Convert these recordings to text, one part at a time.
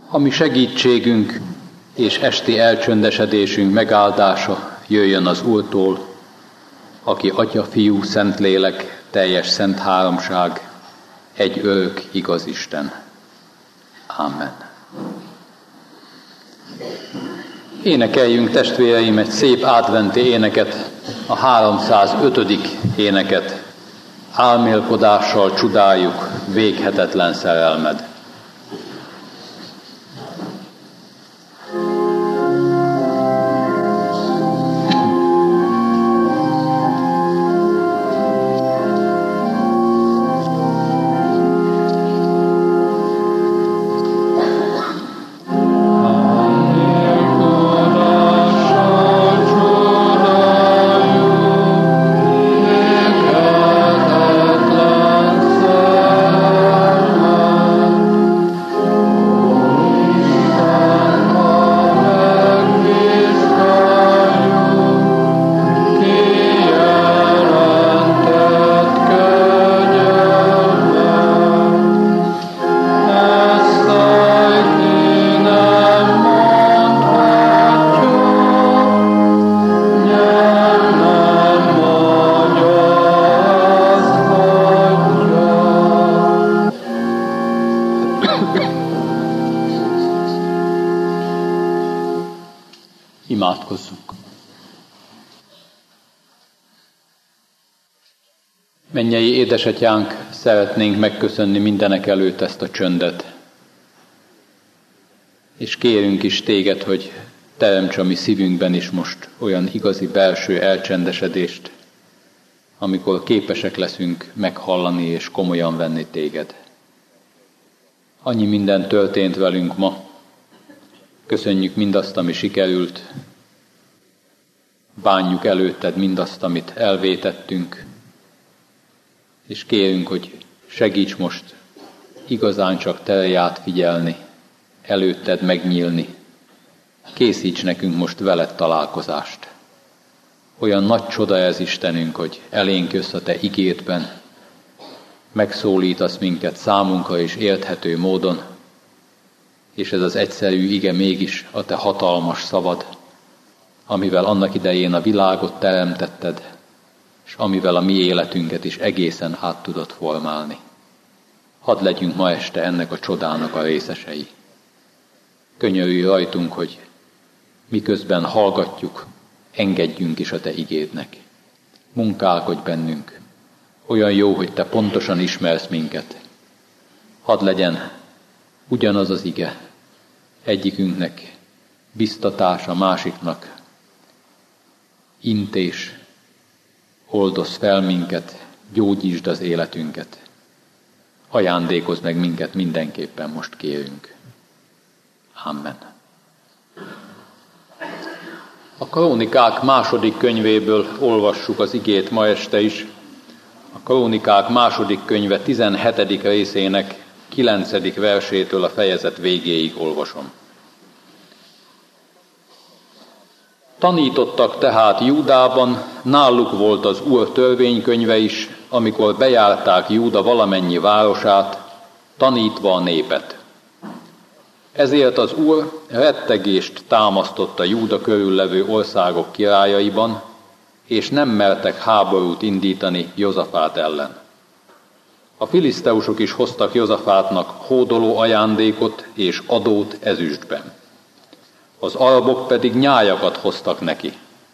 A mi segítségünk és esti elcsöndesedésünk megáldása jöjjön az Úrtól, aki Atya, Fiú, Szentlélek, teljes szent háromság, egy örök igaz Isten. Amen. Énekeljünk, testvéreim, egy szép adventi éneket, a 305. éneket. Álmélkodással csodáljuk véghetetlen szerelmed. Imádkozzunk. Mennyei édesatyánk, szeretnénk megköszönni mindenek előtt ezt a csöndet. És kérünk is téged, hogy teremts a mi szívünkben is most olyan igazi belső elcsendesedést, amikor képesek leszünk meghallani és komolyan venni téged. Annyi minden történt velünk ma. Köszönjük mindazt, ami sikerült. Bánjuk előtted mindazt, amit elvétettünk. És kérünk, hogy segíts most igazán csak te rád figyelni, előtted megnyílni. Készíts nekünk most veled találkozást. Olyan nagy csoda ez, Istenünk, hogy elénk jössz a te igédben, megszólítasz minket számunkra is érthető módon, és ez az egyszerű ige mégis a te hatalmas szavad, amivel annak idején a világot teremtetted, és amivel a mi életünket is egészen át tudod formálni. Hadd legyünk ma este ennek a csodának a részesei. Könyörülj rajtunk, hogy miközben hallgatjuk, engedjünk is a te igédnek. Munkálkodj bennünk. Olyan jó, hogy te pontosan ismersz minket. Hadd legyen ugyanaz az ige, egyikünknek biztatás, a másiknak intés, oldozz fel minket, gyógyítsd az életünket. Ajándékozz meg minket mindenképpen, most kérünk. Amen. A Krónikák második könyvéből olvassuk az igét ma este is. A Krónikák második könyve 17. részének 9. versétől a fejezet végéig olvasom. Tanítottak tehát Júdában, náluk volt az Úr törvénykönyve is, amikor bejárták Júda valamennyi városát, tanítva a népet. Ezért az Úr rettegést támasztott a Júda körüllevő országok királyaiban, és nem mertek háborút indítani Jozafát ellen. A filiszteusok is hoztak Jozafátnak hódoló ajándékot és adót ezüstben. Az arabok pedig nyájakat hoztak neki,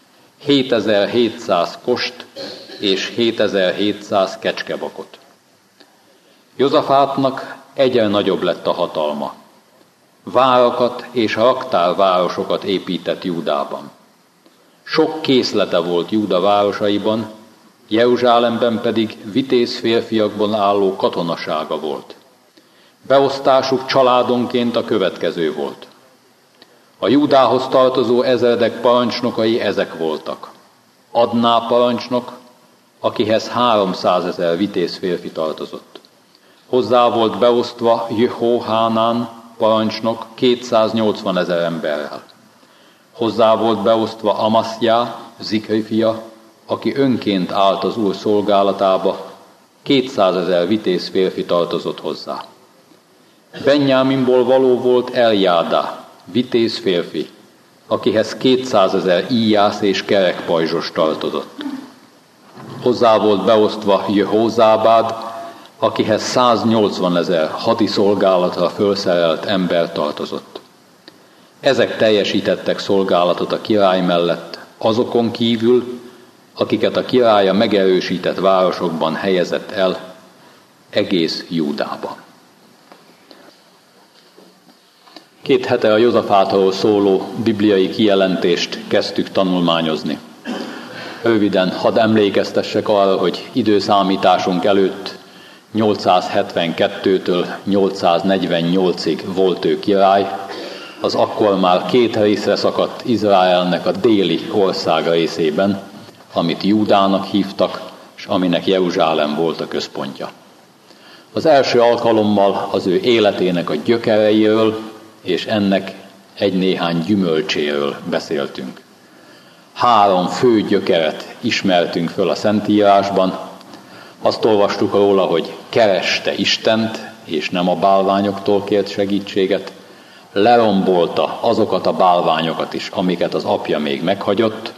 7700 kost és 7700 kecskebakot. Jozafátnak egyre nagyobb lett a hatalma. Várakat és raktárvárosokat épített Júdában. Sok készlete volt Júda városaiban, Jeruzsálemben pedig vitéz férfiakból álló katonasága volt. Beosztásuk családonként a következő volt. A Júdához tartozó ezredek parancsnokai ezek voltak. Adná parancsnok, akihez 300 000 vitéz férfi tartozott. Hozzá volt beosztva Jehohánán parancsnok 280 000 emberrel. Hozzá volt beosztva Amaszjá, Zikri fia, aki önként állt az Úr szolgálatába, 200 000 vitéz férfi tartozott hozzá. Benjáminból való volt Eljádá, vitéz férfi, akihez 200 000 íjász és kerekpajzsos tartozott. Hozzá volt beosztva Jehózábád, akihez 180 000 hadiszolgálatra fölszerelt ember tartozott. Ezek teljesítettek szolgálatot a király mellett, azokon kívül, akiket a királya megerősített városokban helyezett el, egész Júdában. 2 hete a Jozafátról szóló bibliai kijelentést kezdtük tanulmányozni. Röviden hadd emlékeztessek arra, hogy időszámításunk előtt 872-től 848-ig volt ő király, az akkor már 2 részre szakadt Izraelnek a déli országa részében, amit Júdának hívtak, és aminek Jeruzsálem volt a központja. Az első alkalommal az ő életének a gyökereiről és ennek egy-néhány gyümölcséről beszéltünk. 3 fő gyökeret ismertünk föl a Szentírásban. Azt olvastuk róla, hogy kereste Istent, és nem a bálványoktól kért segítséget, lerombolta azokat a bálványokat is, amiket az apja még meghagyott,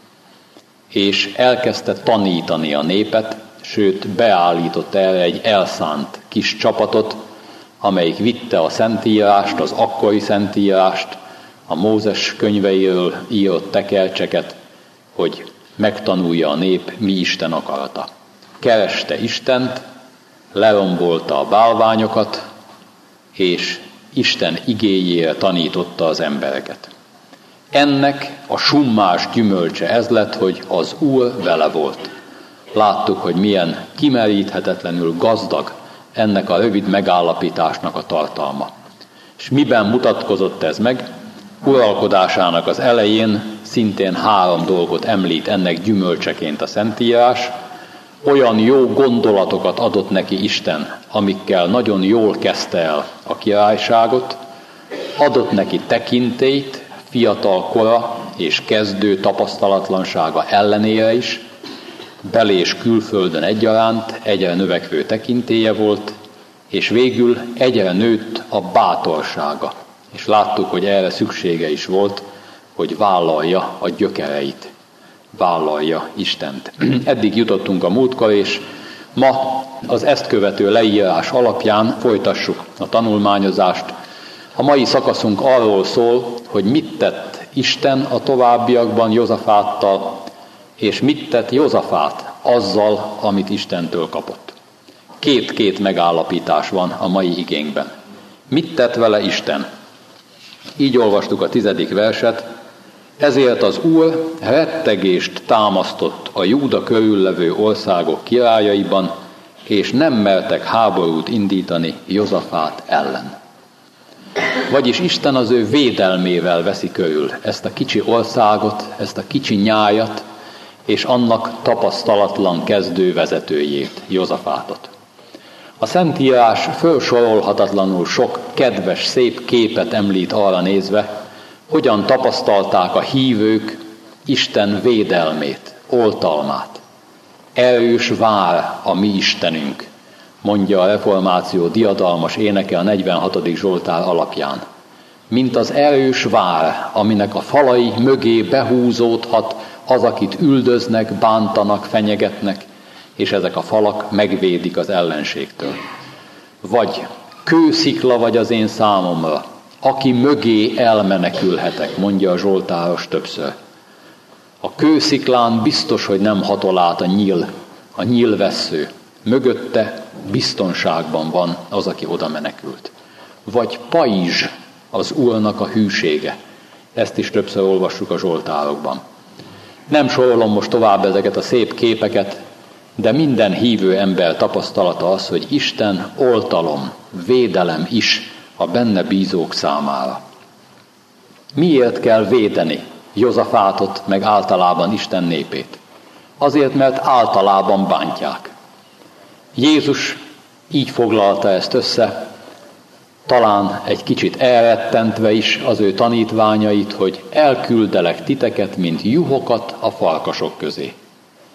és elkezdte tanítani a népet, sőt beállított erre egy elszánt kis csapatot, amelyik vitte a Szentírást, az akkori Szentírást, a Mózes könyveiről írott tekercseket, hogy megtanulja a nép, mi Isten akarata. Kereste Istent, lerombolta a bálványokat, és Isten igéjére tanította az embereket. Ennek a summás gyümölcse ez lett, hogy az Úr vele volt. Láttuk, hogy milyen kimeríthetetlenül gazdag ennek a rövid megállapításnak a tartalma. És miben mutatkozott ez meg? Uralkodásának az elején szintén 3 dolgot említ ennek gyümölcseként a Szentírás. Olyan jó gondolatokat adott neki Isten, amikkel nagyon jól kezdte el a királyságot, adott neki tekintélyt, fiatal kora és kezdő tapasztalatlansága ellenére is, bel- és külföldön egyaránt egyre növekvő tekintélye volt, és végül egyre nőtt a bátorsága. És láttuk, hogy erre szüksége is volt, hogy vállalja a gyökereit, vállalja Istent. Eddig jutottunk a múltkor, és ma az ezt követő leírás alapján folytassuk a tanulmányozást. A mai szakaszunk arról szól, hogy mit tett Isten a továbbiakban Jozafáttal, és mit tett Jozafát azzal, amit Istentől kapott. 2 megállapítás van a mai igénkben. Mit tett vele Isten? Így olvastuk a 10. verset. Ezért az Úr rettegést támasztott a Júda körüllevő országok királyaiban, és nem mertek háborút indítani Jozafát ellen. Vagyis Isten az ő védelmével veszi körül ezt a kicsi országot, ezt a kicsi nyájat, és annak tapasztalatlan kezdő vezetőjét, Jozafátot. A Szentírás fölsorolhatatlanul sok kedves, szép képet említ arra nézve, hogyan tapasztalták a hívők Isten védelmét, oltalmát. Erős vár a mi Istenünk, mondja a reformáció diadalmas éneke a 46. Zsoltár alapján. Mint az erős vár, aminek a falai mögé behúzódhat az, akit üldöznek, bántanak, fenyegetnek, és ezek a falak megvédik az ellenségtől. Vagy kőszikla vagy az én számomra, aki mögé elmenekülhetek, mondja a zsoltáros többször. A kősziklán biztos, hogy nem hatol át a nyílvessző. Mögötte biztonságban van az, aki oda menekült. Vagy pajzs az Úrnak a hűsége. Ezt is többször olvassuk a zsoltárokban. Nem sorolom most tovább ezeket a szép képeket, de minden hívő ember tapasztalata az, hogy Isten oltalom, védelem is a benne bízók számára. Miért kell védeni Jozafátot, meg általában Isten népét? Azért, mert általában bántják. Jézus így foglalta ezt össze, talán egy kicsit elrettentve is az ő tanítványait, hogy elküldelek titeket, mint juhokat a farkasok közé.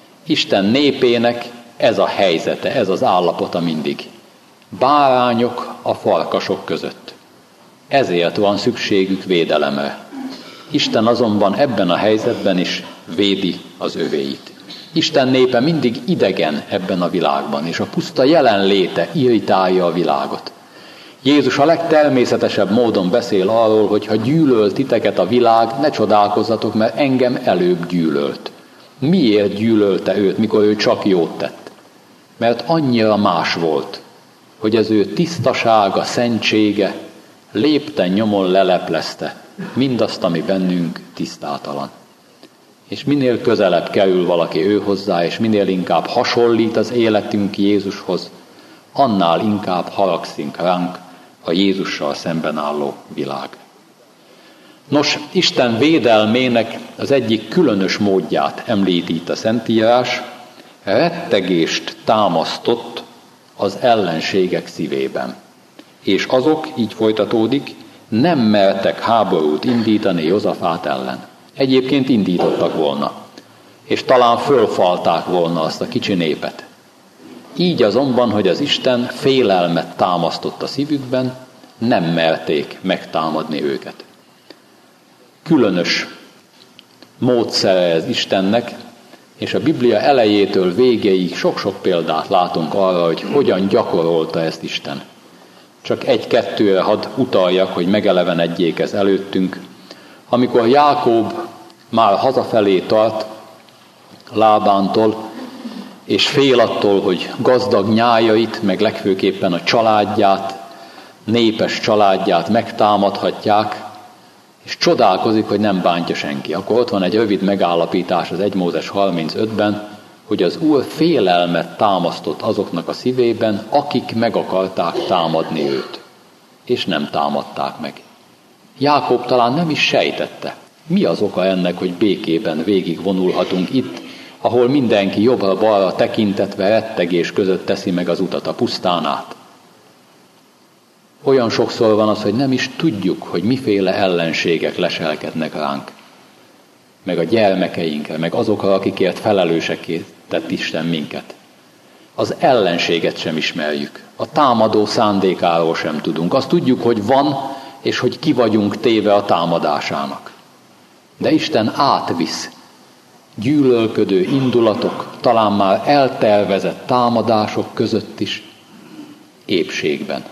Isten népének ez a helyzete, ez az állapota mindig. Bárányok a farkasok között. Ezért van szükségük védelemre. Isten azonban ebben a helyzetben is védi az övéit. Isten népe mindig idegen ebben a világban, és a puszta jelenléte irritálja a világot. Jézus a legtermészetesebb módon beszél arról, hogy ha gyűlöl titeket a világ, ne csodálkozzatok, mert engem előbb gyűlölt. Miért gyűlölte őt, mikor ő csak jót tett? Mert annyira más volt, hogy az ő tisztasága, szentsége lépten nyomon leleplezte mindazt, ami bennünk tisztátalan. És minél közelebb kerül valaki ő hozzá, és minél inkább hasonlít az életünk Jézushoz, annál inkább haragszik ránk a Jézussal szemben álló világ. Nos, Isten védelmének az egyik különös módját említi itt a Szentírás, rettegést támasztott az ellenségek szívében. És azok, így folytatódik, nem mertek háborút indítani Józafát ellen. Egyébként indítottak volna, és talán fölfalták volna azt a kicsi népet. Így azonban, hogy az Isten félelmet támasztott a szívükben, nem merték megtámadni őket. Különös módszere ez Istennek, és a Biblia elejétől végéig sok-sok példát látunk arra, hogy hogyan gyakorolta ezt Isten. Csak egy-kettőre hadd utaljak, hogy megelevenedjék ez előttünk. Amikor Jákob már hazafelé tart Lábántól, és fél attól, hogy gazdag nyájait, meg legfőképpen a családját, népes családját megtámadhatják, és csodálkozik, hogy nem bántja senki. Akkor ott van egy rövid megállapítás az 1 Mózes 35-ben, hogy az Úr félelmet támasztott azoknak a szívében, akik meg akarták támadni őt, és nem támadták meg. Jákob talán nem is sejtette, mi az oka ennek, hogy békében végigvonulhatunk itt, ahol mindenki jobbra-balra tekintetve rettegés között teszi meg az utat a pusztán át. Olyan sokszor van az, hogy nem is tudjuk, hogy miféle ellenségek leselkednek ránk, meg a gyermekeinkre, meg azokra, akikért felelősekké tett Isten minket. Az ellenséget sem ismerjük, a támadó szándékáról sem tudunk. Azt tudjuk, hogy van, és hogy ki vagyunk téve a támadásának. De Isten átvisz gyűlölködő indulatok, talán már eltervezett támadások között is épségben.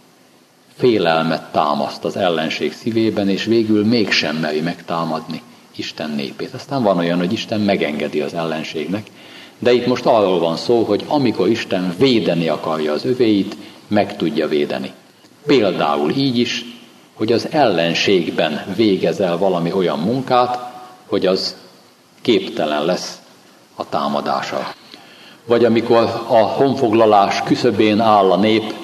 Félelmet támaszt az ellenség szívében, és végül mégsem meri megtámadni Isten népét. Aztán van olyan, hogy Isten megengedi az ellenségnek, de itt most arról van szó, hogy amikor Isten védeni akarja az övéit, meg tudja védeni. Például így is, hogy az ellenségben végez el valami olyan munkát, hogy az képtelen lesz a támadásra. Vagy amikor a honfoglalás küszöbén áll a nép,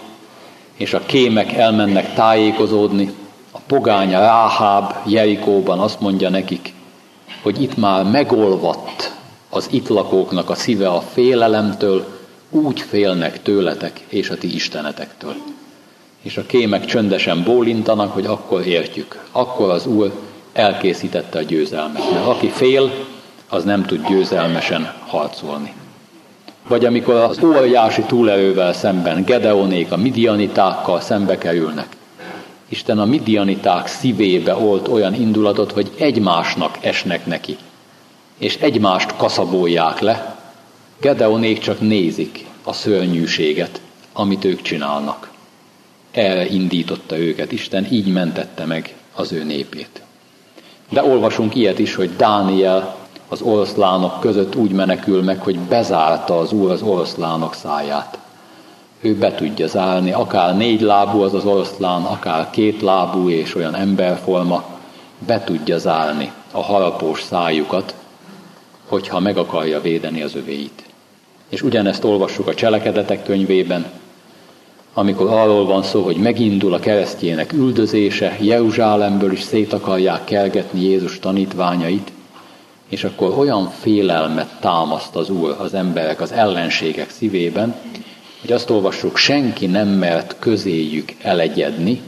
és a kémek elmennek tájékozódni, a pogány Ráháb Jerikóban azt mondja nekik, hogy itt már megolvadt az itt lakóknak a szíve a félelemtől, úgy félnek tőletek és a ti istenetektől. És a kémek csöndesen bólintanak, hogy akkor értjük, akkor az Úr elkészítette a győzelmet, mert aki fél, az nem tud győzelmesen harcolni. Vagy amikor az óriási túlerővel szemben Gedeonék a midianitákkal szembe kerülnek, Isten a midianiták szívébe olt olyan indulatot, hogy egymásnak esnek neki, és egymást kaszabolják le, Gedeonék csak nézik a szörnyűséget, amit ők csinálnak. Erre indította őket Isten, így mentette meg az ő népét. De olvasunk ilyet is, hogy Dániel az oroszlánok között úgy menekül meg, hogy bezárta az Úr az oroszlánok száját. Ő be tudja zárni, akár 4 lábú az oroszlán, akár 2 lábú és olyan emberforma, be tudja zárni a harapós szájukat, hogyha meg akarja védeni az övéit. És ugyanezt olvassuk a Cselekedetek könyvében, amikor arról van szó, hogy megindul a keresztjének üldözése, Jeruzsálemből is szét akarják kergetni Jézus tanítványait, és akkor olyan félelmet támaszt az Úr az emberek, az ellenségek szívében, hogy azt olvassuk, senki nem mert közéjük elegyedni,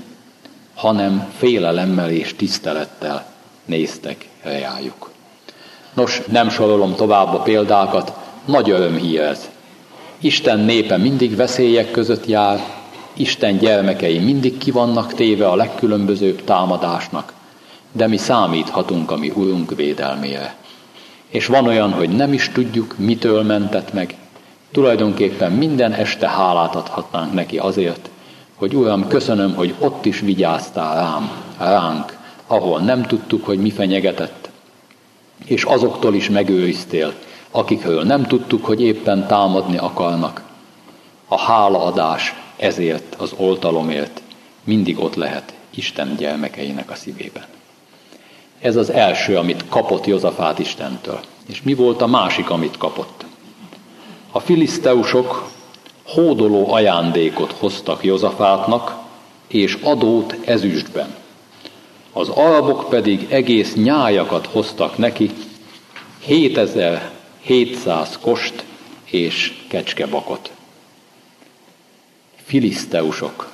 hanem félelemmel és tisztelettel néztek reájuk. Nos, nem sorolom tovább a példákat, nagy örömhír ez. Isten népe mindig veszélyek között jár, Isten gyermekei mindig ki vannak téve a legkülönbözőbb támadásnak, de mi számíthatunk a mi Urunk védelmére. És van olyan, hogy nem is tudjuk, mitől mentett meg. Tulajdonképpen minden este hálát adhatnánk neki azért, hogy Uram, köszönöm, hogy ott is vigyáztál ránk, ahol nem tudtuk, hogy mi fenyegetett, és azoktól is megőriztél, akikről nem tudtuk, hogy éppen támadni akarnak. A hálaadás ezért, az oltalomért mindig ott lehet Isten gyermekeinek a szívében. Ez az első, amit kapott Jozafát Istentől. És mi volt a másik, amit kapott? A filiszteusok hódoló ajándékot hoztak Jozafátnak, és adót ezüstben. Az arabok pedig egész nyájakat hoztak neki, 7700 kost és kecskebakot. Filiszteusok.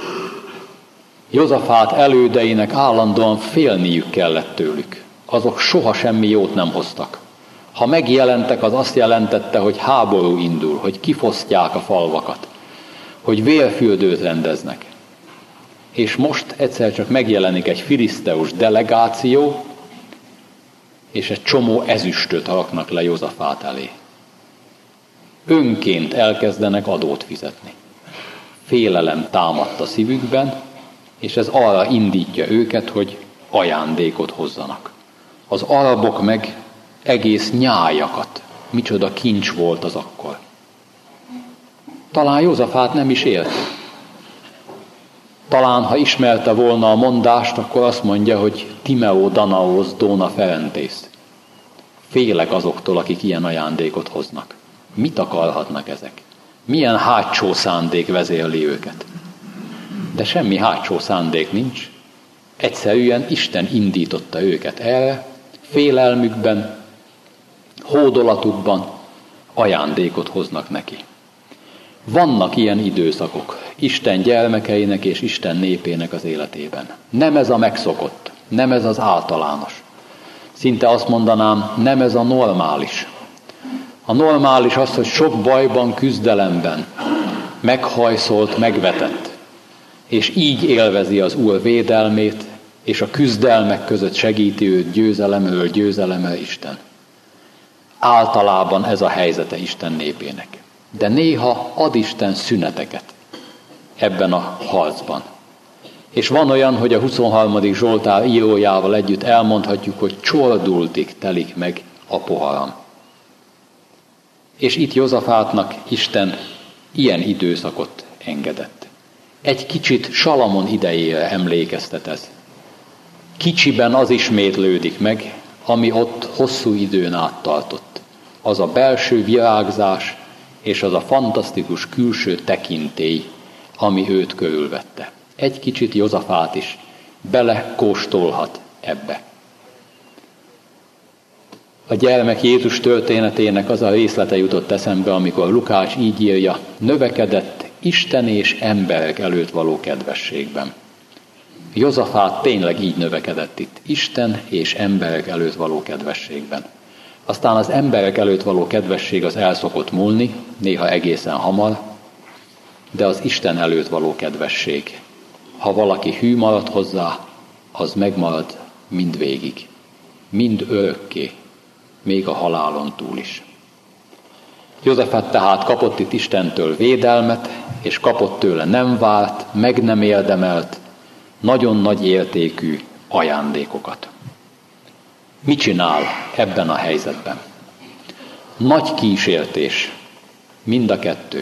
Jozafát elődeinek állandóan félniük kellett tőlük. Azok soha semmi jót nem hoztak. Ha megjelentek, az azt jelentette, hogy háború indul, hogy kifosztják a falvakat, hogy vérfürdőt rendeznek. És most egyszer csak megjelenik egy filiszteus delegáció, és egy csomó ezüstöt raknak le Jozafát elé. Önként elkezdenek adót fizetni. Félelem támadt a szívükben, és ez arra indítja őket, hogy ajándékot hozzanak. Az arabok meg egész nyájakat. Micsoda kincs volt az akkor. Talán Jozafát nem is élt. Talán, ha ismerte volna a mondást, akkor azt mondja, hogy Timeo Danaos Dona Ferentész. Félek azoktól, akik ilyen ajándékot hoznak. Mit akarhatnak ezek? Milyen hátsó szándék vezérli őket? De semmi hátsó szándék nincs. Egyszerűen Isten indította őket erre, félelmükben, hódolatukban ajándékot hoznak neki. Vannak ilyen időszakok Isten gyermekeinek és Isten népének az életében. Nem ez a megszokott, nem ez az általános. Szinte azt mondanám, nem ez a normális. A normális az, hogy sok bajban, küzdelemben meghajszolt, megvetett, és így élvezi az Úr védelmét, és a küzdelmek között segíti őt győzelemről győzelemre Isten. Általában ez a helyzete Isten népének. De néha ad Isten szüneteket ebben a harcban. És van olyan, hogy a 23. Zsoltár írójával együtt elmondhatjuk, hogy csordultig telik meg a poharam. És itt Jozafátnak Isten ilyen időszakot engedett. Egy kicsit Salamon idejére emlékeztet ez. Kicsiben az ismétlődik meg, ami ott hosszú időn át tartott. Az a belső virágzás, és az a fantasztikus külső tekintély, ami őt körülvette. Egy kicsit Jozafát is belekóstolhat ebbe. A gyermek Jézus történetének az a részlete jutott eszembe, amikor Lukács így írja, növekedett Isten és emberek előtt való kedvességben. Jozafát tényleg így növekedett itt, Isten és emberek előtt való kedvességben. Aztán az emberek előtt való kedvesség az el szokott múlni, néha egészen hamar, de az Isten előtt való kedvesség, ha valaki hű marad hozzá, az megmarad mindvégig, mind örökké, még a halálon túl is. Józsefet tehát kapott itt Istentől védelmet, és kapott tőle nem várt, meg nem érdemelt, nagyon nagy értékű ajándékokat. Mit csinál ebben a helyzetben? Nagy kísértés, mind a kettő.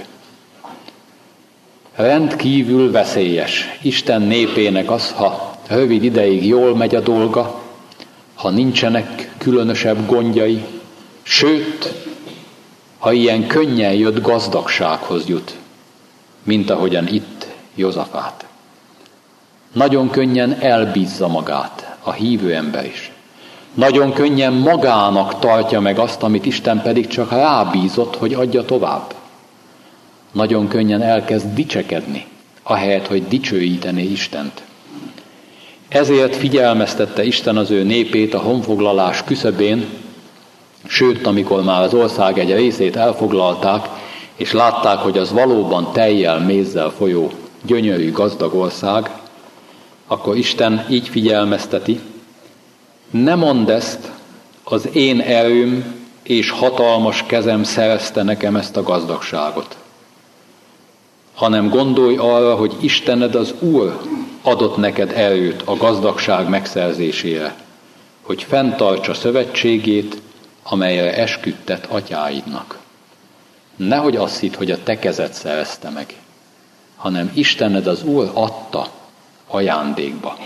Rendkívül veszélyes Isten népének az, ha rövid ideig jól megy a dolga, ha nincsenek különösebb gondjai, sőt, ha ilyen könnyen jött gazdagsághoz jut, mint ahogyan itt Józsafát. Nagyon könnyen elbízza magát a hívő ember is. Nagyon könnyen magának tartja meg azt, amit Isten pedig csak rábízott, hogy adja tovább. Nagyon könnyen elkezd dicsekedni, ahelyett, hogy dicsőítené Istent. Ezért figyelmeztette Isten az ő népét a honfoglalás küszöbén, sőt, amikor már az ország egy részét elfoglalták, és látták, hogy az valóban tejjel, mézzel folyó gyönyörű, gazdag ország, akkor Isten így figyelmezteti, ne mondd ezt, az én erőm és hatalmas kezem szerezte nekem ezt a gazdagságot, hanem gondolj arra, hogy Istened az Úr adott neked erőt a gazdagság megszerzésére, hogy fenntartsa szövetségét, amelyre esküdtet atyáidnak. Nehogy azt hidd, hogy a te kezed szerezte meg, hanem Istened az Úr adta ajándékba.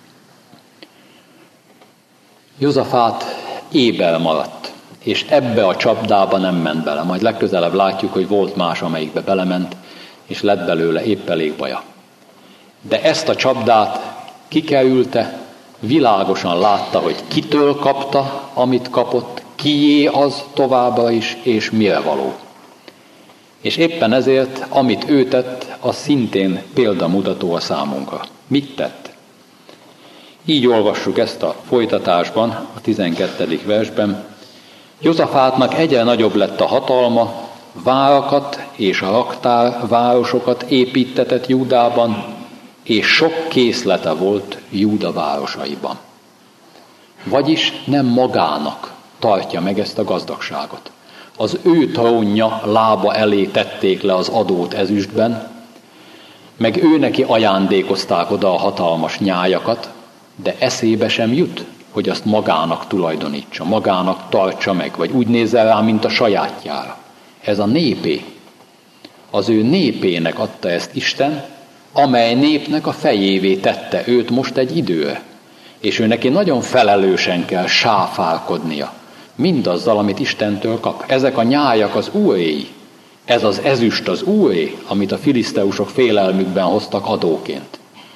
Józsafát éber maradt, és ebbe a csapdába nem ment bele. Majd legközelebb látjuk, hogy volt más, amelyikbe belement, és lett belőle épp elég baja. De ezt a csapdát kikerülte, világosan látta, hogy kitől kapta, amit kapott, kié az továbbra is, és mire való. És éppen ezért, amit ő tett, az szintén példamutató a számunkra. Mit tett? Így olvassuk ezt a folytatásban, a 12. versben. Józsafátnak egyre nagyobb lett a hatalma, várakat és a raktárvárosokat építtetett Júdában, és sok készlete volt Júda városaiban. Vagyis nem magának tartja meg ezt a gazdagságot. Az ő trónja lába elé tették le az adót ezüstben, meg ő neki ajándékozták oda a hatalmas nyájakat, de eszébe sem jut, hogy azt magának tulajdonítsa, magának tartsa meg, vagy úgy nézze rá, mint a sajátjára. Ez a népé. Az ő népének adta ezt Isten, amely népnek a fejévé tette őt most egy időre. És ő neki nagyon felelősen kell sáfálkodnia mindazzal, amit Istentől kap. Ezek a nyájak az Úréi. Ez az ezüst az Úré, amit a filiszteusok félelmükben hoztak adóként.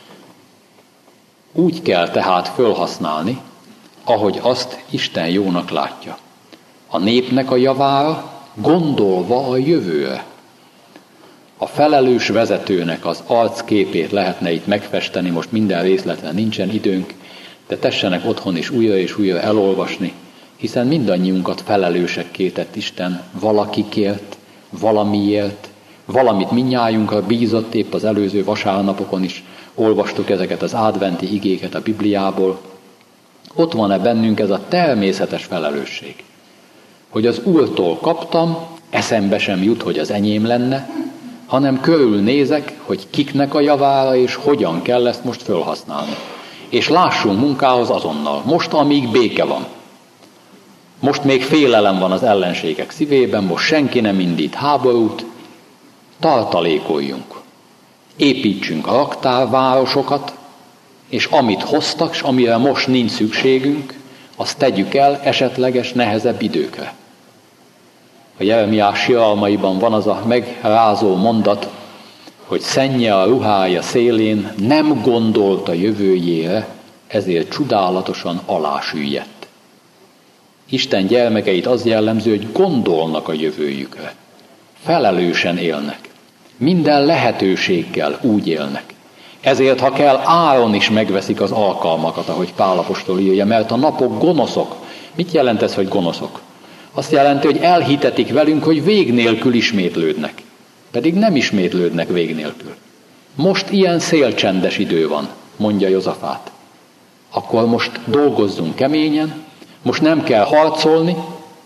Úgy kell tehát fölhasználni, ahogy azt Isten jónak látja. A népnek a javára, gondolva a jövőre. A felelős vezetőnek az arcképét lehetne itt megfesteni, most minden részletre nincsen időnk, de tessenek otthon is újra és újra elolvasni, hiszen mindannyiunkat felelősekké tett Isten valakikért, valamiért, valamit mindnyájunkra bízott, épp az előző vasárnapokon is olvastuk ezeket az adventi igéket a Bibliából. Ott van-e bennünk ez a természetes felelősség, hogy az Úrtól kaptam, eszembe sem jut, hogy az enyém lenne, hanem körülnézek, hogy kiknek a javára és hogyan kell ezt most fölhasználni. És lássunk munkához azonnal, most amíg béke van. Most még félelem van az ellenségek szívében, most senki nem indít háborút, tartalékoljunk. Építsünk raktárvárosokat, és amit hoztak, és amire most nincs szükségünk, azt tegyük el esetleges nehezebb időkre. A Jeremiás siralmaiban van az a megrázó mondat, hogy szennye a ruhája szélén, nem gondolt a jövőjére, ezért csodálatosan alásüllyedt. Isten gyermekeit az jellemző, hogy gondolnak a jövőjükre. Felelősen élnek. Minden lehetőséggel úgy élnek. Ezért, ha kell, áron is megveszik az alkalmakat, ahogy Pál apostol írja, mert a napok gonoszok. Mit jelent ez, hogy gonoszok? Azt jelenti, hogy elhitetik velünk, hogy vég nélkül ismétlődnek. Pedig nem ismétlődnek vég nélkül. Most ilyen szélcsendes idő van, mondja Józsafát. Akkor most dolgozzunk keményen, most nem kell harcolni,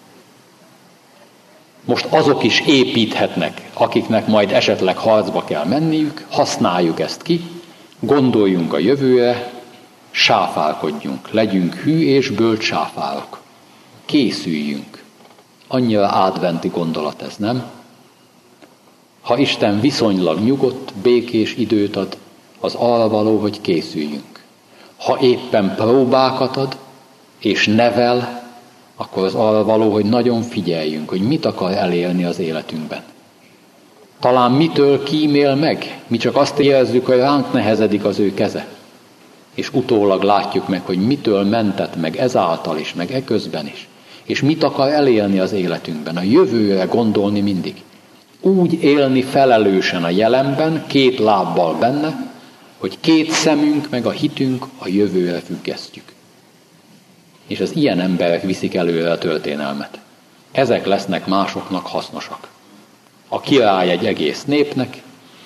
most azok is építhetnek, akiknek majd esetleg harcba kell menniük, használjuk ezt ki, gondoljunk a jövőre, sáfárkodjunk, legyünk hű és bölcs sáfárok. Készüljünk. Annyira adventi gondolat ez, nem? Ha Isten viszonylag nyugodt, békés időt ad, az arra való, hogy készüljünk. Ha éppen próbákat ad, és nevel, akkor az arra való, hogy nagyon figyeljünk, hogy mit akar elérni az életünkben. Talán mitől kímél meg, mi csak azt érezzük, hogy ránk nehezedik az ő keze. És utólag látjuk meg, hogy mitől mentett meg ezáltal is, meg eközben is. És mit akar elérni az életünkben, a jövőre gondolni mindig. Úgy élni felelősen a jelenben, két lábbal benne, hogy két szemünk meg a hitünk a jövőre függesztjük. És az ilyen emberek viszik előre a történelmet. Ezek lesznek másoknak hasznosak. A király egy egész népnek,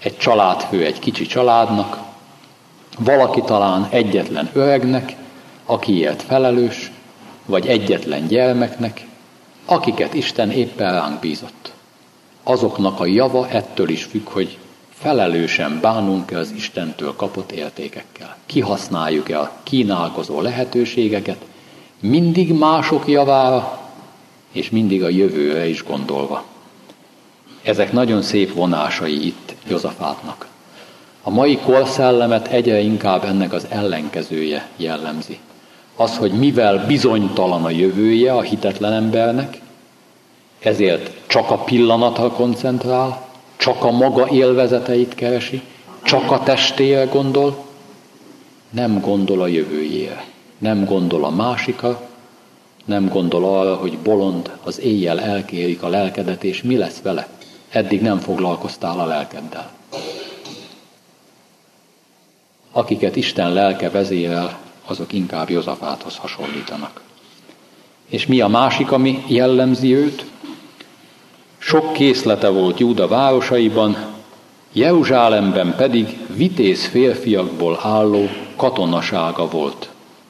egy családfő egy kicsi családnak, valaki talán egyetlen öregnek, akiért felelős, vagy egyetlen gyermeknek, akiket Isten éppen ránk bízott. Azoknak a java ettől is függ, hogy felelősen bánunk-e az Istentől kapott értékekkel. Kihasználjuk-e a kínálkozó lehetőségeket, mindig mások javára, és mindig a jövőre is gondolva. Ezek nagyon szép vonásai itt Józsafátnak. A mai korszellemet egyre inkább ennek az ellenkezője jellemzi. Az, hogy mivel bizonytalan a jövője a hitetlen embernek, ezért csak a pillanatra koncentrál, csak a maga élvezeteit keresi, csak a testére gondol, nem gondol a jövőjére, nem gondol a másikra, nem gondol arra, hogy bolond, az éjjel elkérik a lelkedet, és mi lesz vele? Eddig nem foglalkoztál a lelkeddel. Akiket Isten lelke vezérel, azok inkább Józsafáthoz hasonlítanak. És mi a másik, ami jellemzi őt? Sok készlete volt Júda városaiban, Jeruzsálemben pedig vitéz férfiakból álló katonasága volt.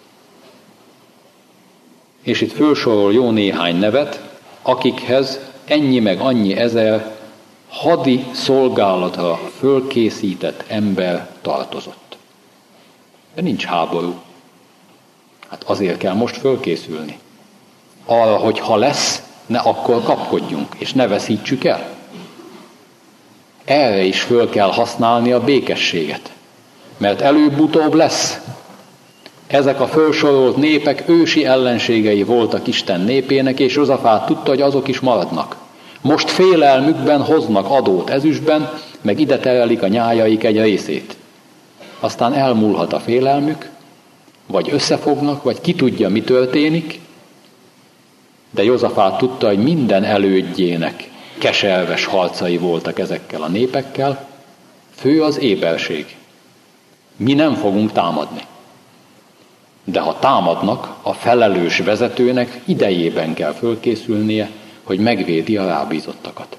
És itt fölsorol jó néhány nevet, akikhez ennyi meg annyi ezer hadi szolgálatra fölkészített ember tartozott. De nincs háború. Hát azért kell most fölkészülni. Arra, hogy ha lesz, ne akkor kapkodjunk, és ne veszítsük el. Erre is föl kell használni a békességet, mert előbb-utóbb lesz. Ezek a felsorolt népek ősi ellenségei voltak Isten népének, és Józsafát tudta, hogy azok is maradnak. Most félelmükben hoznak adót ezüstben, meg ide terelik a nyájaik egy részét. Aztán elmúlhat a félelmük, vagy összefognak, vagy ki tudja, mi történik, de Józsafát tudta, hogy minden elődjének keserves harcai voltak ezekkel a népekkel, fő az éberség. Mi nem fogunk támadni. De ha támadnak, a felelős vezetőnek idejében kell fölkészülnie, hogy megvédi a rábízottakat.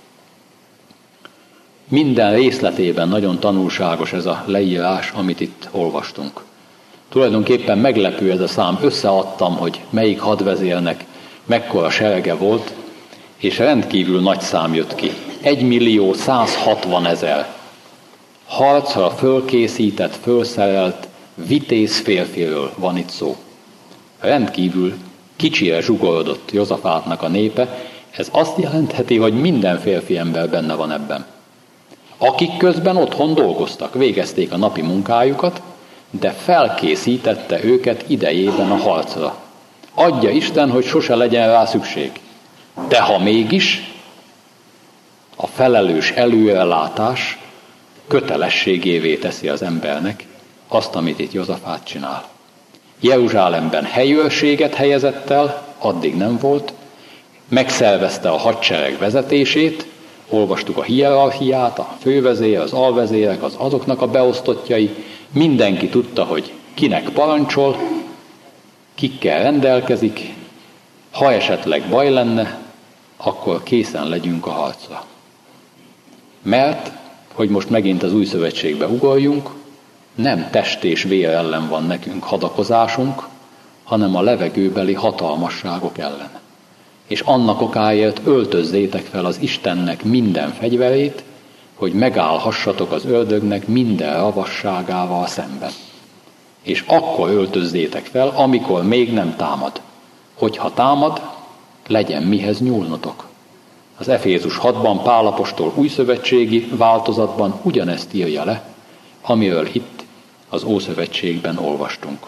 Minden részletében nagyon tanulságos ez a leírás, amit itt olvastunk. Tulajdonképpen meglepő ez a szám, összeadtam, hogy melyik hadvezérnek mekkora serege volt, és rendkívül nagy szám jött ki. 1.160.000 harcra fölkészített, fölszerelt, vitéz férfiről van itt szó. Rendkívül kicsire zsugorodott Józsafátnak a népe, ez azt jelentheti, hogy minden férfi ember benne van ebben. Akik közben otthon dolgoztak, végezték a napi munkájukat, de felkészítette őket idejében a harcra. Adja Isten, hogy sose legyen rá szükség. De ha mégis, a felelős előrelátás kötelességévé teszi az embernek azt, amit itt Józsafát csinál. Jeruzsálemben helyőrséget helyezett el, addig nem volt, megszervezte a hadsereg vezetését, olvastuk a hierarchiát, a fővezér, az alvezérek, azoknak a beosztottjai, mindenki tudta, hogy kinek parancsol, kikkel rendelkezik, ha esetleg baj lenne, akkor készen legyünk a harcra. Mert, hogy most megint az új szövetségbe ugorjunk, nem test és vér ellen van nekünk hadakozásunk, hanem a levegőbeli hatalmasságok ellen. És annak okáért öltözzétek fel az Istennek minden fegyverét, hogy megállhassatok az ördögnek minden ravasságával szemben. És akkor öltözzétek fel, amikor még nem támad. Hogyha támad, legyen mihez nyúlnotok. Az Efézus 6-ban Pál apostol újszövetségi változatban ugyanezt írja le, amiről itt az Ószövetségben olvastunk.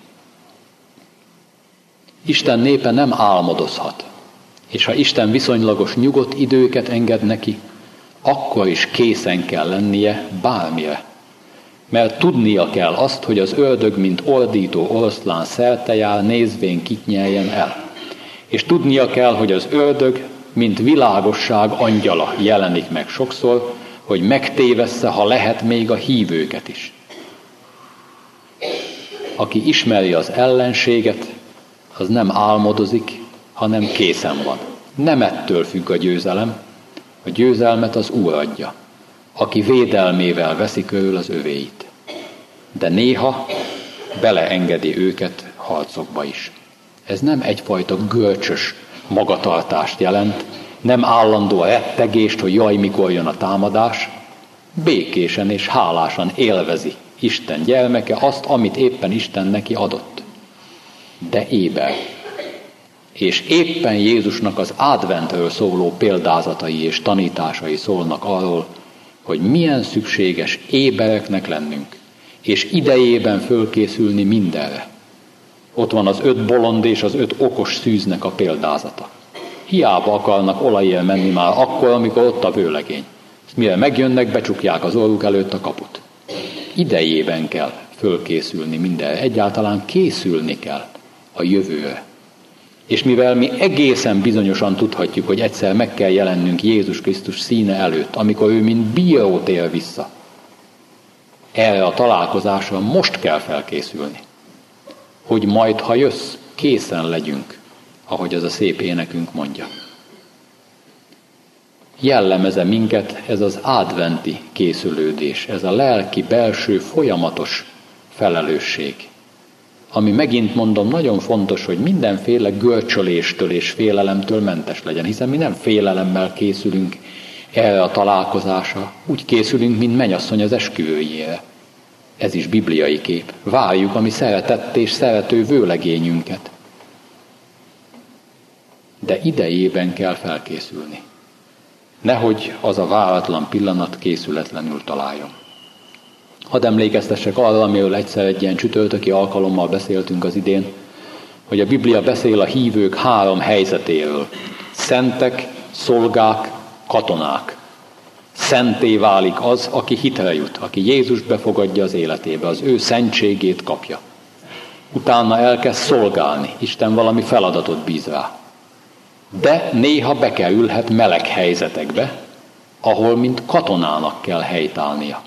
Isten népe nem álmodozhat, és ha Isten viszonylagos nyugodt időket enged neki, akkor is készen kell lennie bármire. Mert tudnia kell azt, hogy az ördög, mint ordító oroszlán szerte jár, nézvén kit nyeljen el. És tudnia kell, hogy az ördög, mint világosság angyala jelenik meg sokszor, hogy megtévessze, ha lehet, még a hívőket is. Aki ismeri az ellenséget, az nem álmodozik, hanem készen van. Nem ettől függ a győzelem, a győzelmet az Úr adja. aki védelmével veszi körül az övéit. De néha beleengedi őket harcokba is. Ez nem egyfajta görcsös magatartást jelent, nem állandó rettegést, hogy jaj, mikor jön a támadás, békésen és hálásan élvezi Isten gyermeke azt, amit éppen Isten neki adott. De éber. És éppen Jézusnak az adventről szóló példázatai és tanításai szólnak arról, hogy milyen szükséges ébereknek lennünk, és idejében fölkészülni mindenre. Ott van az 5 bolond és az 5 okos szűznek a példázata. Hiába akarnak olajjal menni már akkor, amikor ott a vőlegény. Mire megjönnek, becsukják az orruk előtt a kaput. Idejében kell fölkészülni mindenre. Egyáltalán készülni kell a jövőre. És mivel mi egészen bizonyosan tudhatjuk, hogy egyszer meg kell jelennünk Jézus Krisztus színe előtt, amikor ő mint bíró tér vissza, erre a találkozásra most kell felkészülni. Hogy majd, ha jössz, készen legyünk, ahogy az a szép énekünk mondja. Jellemeze minket ez az adventi készülődés, ez a lelki, belső, folyamatos felelősség, ami megint mondom nagyon fontos, hogy mindenféle görcsöléstől és félelemtől mentes legyen, hiszen mi nem félelemmel készülünk erre a találkozásra, úgy készülünk, mint mennyasszony az esküvőjére. Ez is bibliai kép. Várjuk a mi szeretett és szerető vőlegényünket. De idejében kell felkészülni. Nehogy az a váratlan pillanat készületlenül találjon. Hadd emlékeztessek arra, amiről egyszer egy ilyen csütörtöki alkalommal beszéltünk az idén, hogy a Biblia beszél a hívők 3 helyzetéről. Szentek, szolgák, katonák. Szenté válik az, aki hitre jut, aki Jézust befogadja az életébe, az ő szentségét kapja. Utána elkezd szolgálni, Isten valami feladatot bíz rá. De néha bekerülhet meleg helyzetekbe, ahol mint katonának kell helytállnia.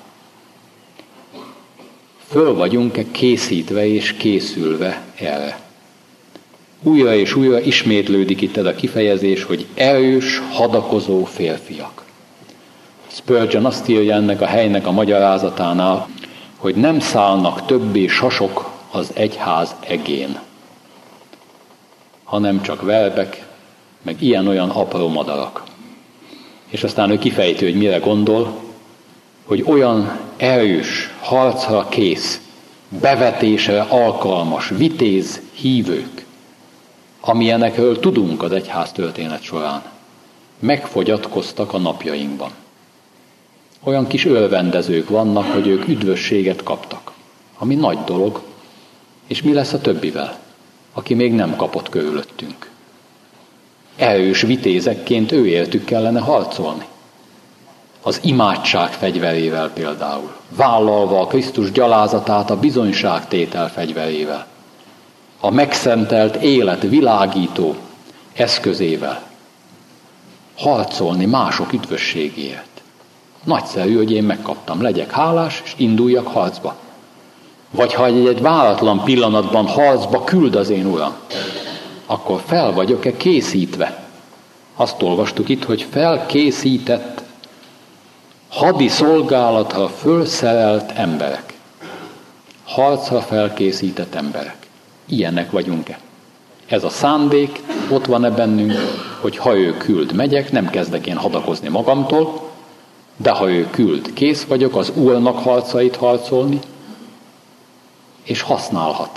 Föl vagyunk-e készítve és készülve erre? Újra és újra ismétlődik itt ez a kifejezés, hogy erős, hadakozó férfiak. Spurgeon azt írja ennek a helynek a magyarázatánál, hogy nem szállnak többé sasok az egyház egén, hanem csak verbek, meg ilyen-olyan apró madarak. És aztán ő kifejti, hogy mire gondol, hogy olyan erős, harcra kész, bevetésre alkalmas, vitéz hívők, amilyenekről tudunk az egyház történet során, megfogyatkoztak a napjainkban. Olyan kis örvendezők vannak, hogy ők üdvösséget kaptak, ami nagy dolog, és mi lesz a többivel, aki még nem kapott körülöttünk. Erős vitézekként őértük kellene harcolni. Az imádság fegyverével például, vállalva a Krisztus gyalázatát a bizonyságtétel fegyverével, a megszentelt élet világító eszközével, harcolni mások üdvösségéért. Nagyszerű, hogy én megkaptam, legyek hálás, és induljak harcba. Vagy ha egy váratlan pillanatban harcba küld az én Uram, akkor fel vagyok-e készítve? Azt olvastuk itt, hogy felkészített, hadi szolgálatra fölszerelt emberek. Harcra felkészített emberek. Ilyenek vagyunk-e? Ez a szándék ott van-e bennünk, hogy ha ő küld, megyek, nem kezdek én hadakozni magamtól, de ha ő küld, kész vagyok az Úrnak harcait harcolni, és használhat.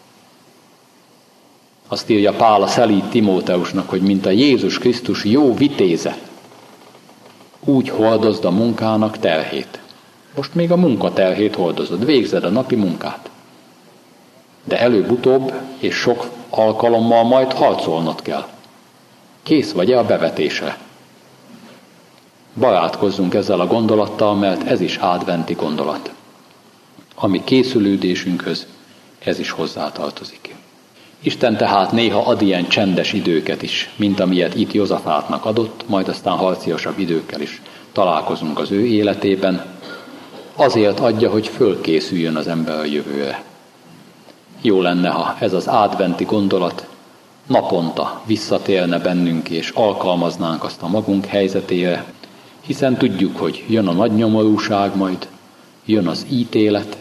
Azt írja Pál a szelíd Timóteusnak, hogy mint a Jézus Krisztus jó vitéze, úgy hordozd a munkának terhét. Most még a munkaterhét hordozod, végzed a napi munkát. De előbb-utóbb és sok alkalommal majd harcolnod kell. Kész vagy-e a bevetésre? Barátkozzunk ezzel a gondolattal, mert ez is adventi gondolat. Ami készülődésünkhöz, ez is hozzátartozik. Isten tehát néha ad ilyen csendes időket is, mint amilyet itt Józsafátnak adott, majd aztán harciasabb időkkel is találkozunk az ő életében. Azért adja, hogy fölkészüljön az ember a jövőre. Jó lenne, ha ez az adventi gondolat naponta visszatérne bennünk, és alkalmaznánk azt a magunk helyzetére, Hiszen tudjuk, hogy jön a nagy nyomorúság majd, jön az ítélet.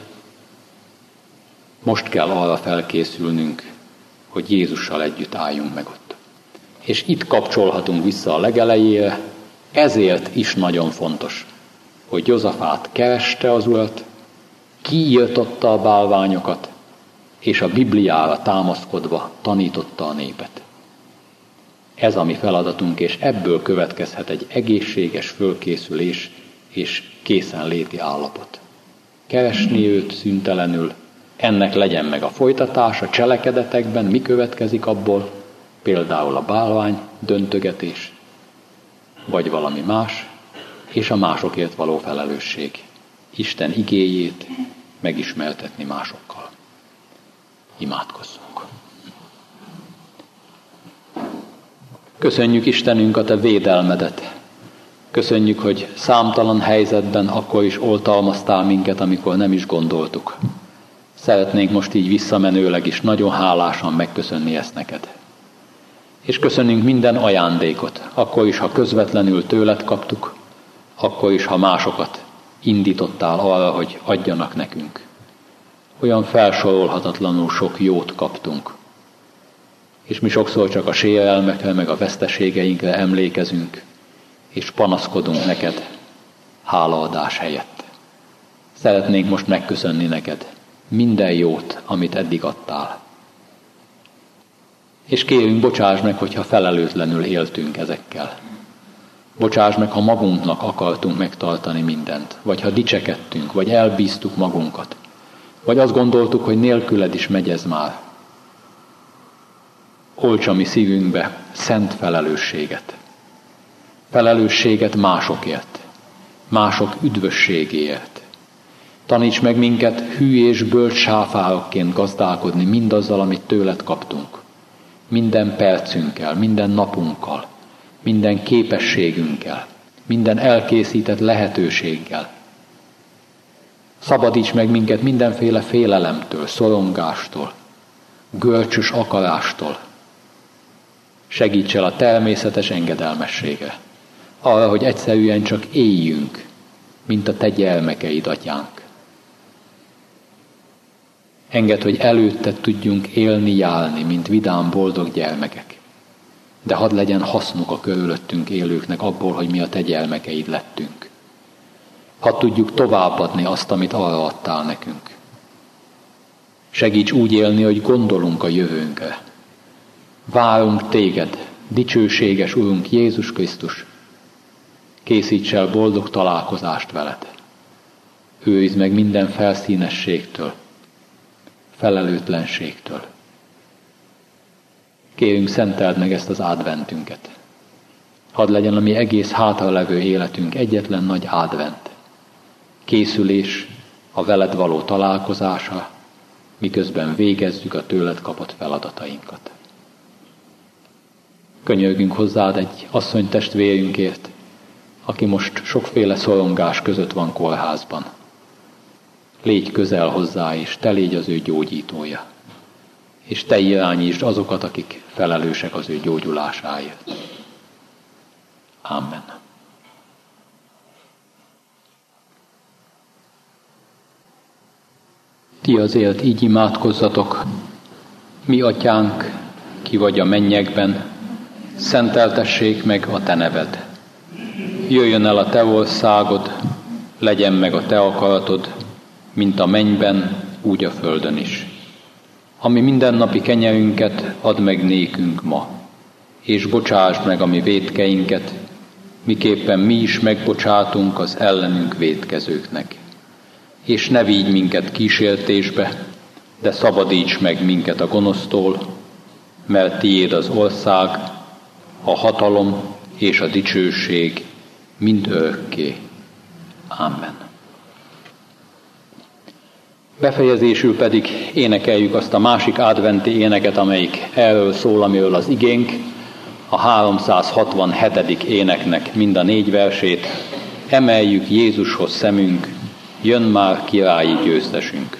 Most kell arra felkészülnünk, hogy Jézussal együtt álljunk meg ott. És itt kapcsolhatunk vissza a legelejére, ezért is nagyon fontos, hogy Józsafát kereste az Urat, kiirtotta a bálványokat, és a Bibliára támaszkodva tanította a népet. Ez a mi feladatunk, és ebből következhet egy egészséges fölkészülés és készenléti állapot. Keresni őt szüntelenül, ennek legyen meg a folytatás a cselekedetekben, mi következik abból, például a bálvány döntögetés, vagy valami más, és a másokért való felelősség. Isten igéjét megismertetni másokkal. Imádkozzunk. Köszönjük Istenünk a Te védelmedet. Köszönjük, hogy számtalan helyzetben akkor is oltalmaztál minket, amikor nem is gondoltuk. Szeretnénk most így visszamenőleg is nagyon hálásan megköszönni ezt neked. És köszönünk minden ajándékot, akkor is, ha közvetlenül tőled kaptuk, akkor is, ha másokat indítottál arra, hogy adjanak nekünk. Olyan felsorolhatatlanul sok jót kaptunk. És mi sokszor csak a sérelmekre, meg a veszteségeinkre emlékezünk, és panaszkodunk neked hálaadás helyett. Szeretnénk most megköszönni neked minden jót, amit eddig adtál. És kérünk, bocsáss meg, hogyha felelőtlenül éltünk ezekkel. Bocsáss meg, ha magunknak akartunk megtartani mindent, vagy ha dicsekedtünk, vagy elbíztuk magunkat, vagy azt gondoltuk, hogy nélküled is megy ez már. Olts a mi szívünkbe szent felelősséget. Felelősséget másokért, mások üdvösségéért. Taníts meg minket hű és bölcs sáfárokként gazdálkodni mindazzal, amit tőled kaptunk. Minden percünkkel, minden napunkkal, minden képességünkkel, minden elkészített lehetőséggel. Szabadíts meg minket mindenféle félelemtől, szorongástól, görcsös akarástól. Segíts el a természetes engedelmességre, arra, hogy egyszerűen csak éljünk, mint a te gyermekeid, atyánk. Engedd, hogy előtted tudjunk élni, járni, mint vidám, boldog gyermekek. De hadd legyen hasznuk a körülöttünk élőknek abból, hogy mi a te gyermekeid lettünk. Hadd tudjuk továbbadni azt, amit arra adtál nekünk. Segíts úgy élni, hogy gondolunk a jövőnkre. Várunk téged, dicsőséges Urunk Jézus Krisztus. Készíts el boldog találkozást veled. Őrizd meg minden felszínességtől, felelőtlenségtől. Kérünk, szenteld meg ezt az adventünket. Hadd legyen a mi egész hátralevő életünk egyetlen nagy advent. Készülés a veled való találkozásra, miközben végezzük a tőled kapott feladatainkat. Könyörgünk hozzád egy asszonytestvérünkért, aki most sokféle szorongás között van kórházban. Légy közel hozzá, és te légy az ő gyógyítója. És te irányítsd azokat, akik felelősek az ő gyógyulásáért. Amen. Ti azért így imádkozzatok: mi atyánk, ki vagy a mennyekben, szenteltessék meg a te neved. Jöjjön el a te országod, legyen meg a te akaratod, mint a mennyben, úgy a földön is. Ami mindennapi kenyerünket add meg nékünk ma, és bocsásd meg a mi vétkeinket, miképpen mi is megbocsátunk az ellenünk vétkezőknek. És ne vigy minket kísértésbe, de szabadíts meg minket a gonosztól, mert tiéd az ország, a hatalom és a dicsőség mind örökké. Amen. Befejezésül pedig énekeljük azt a másik adventi éneket, amelyik erről szól, amiről az igénk, a 367. éneknek mind a 4 versét. Emeljük Jézushoz szemünk, jön már királyi győztesünk.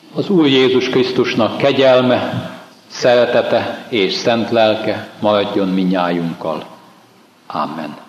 Az Úr Jézus Krisztusnak kegyelme, szeretete és szent lelke maradjon mindnyájunkkal. Amen.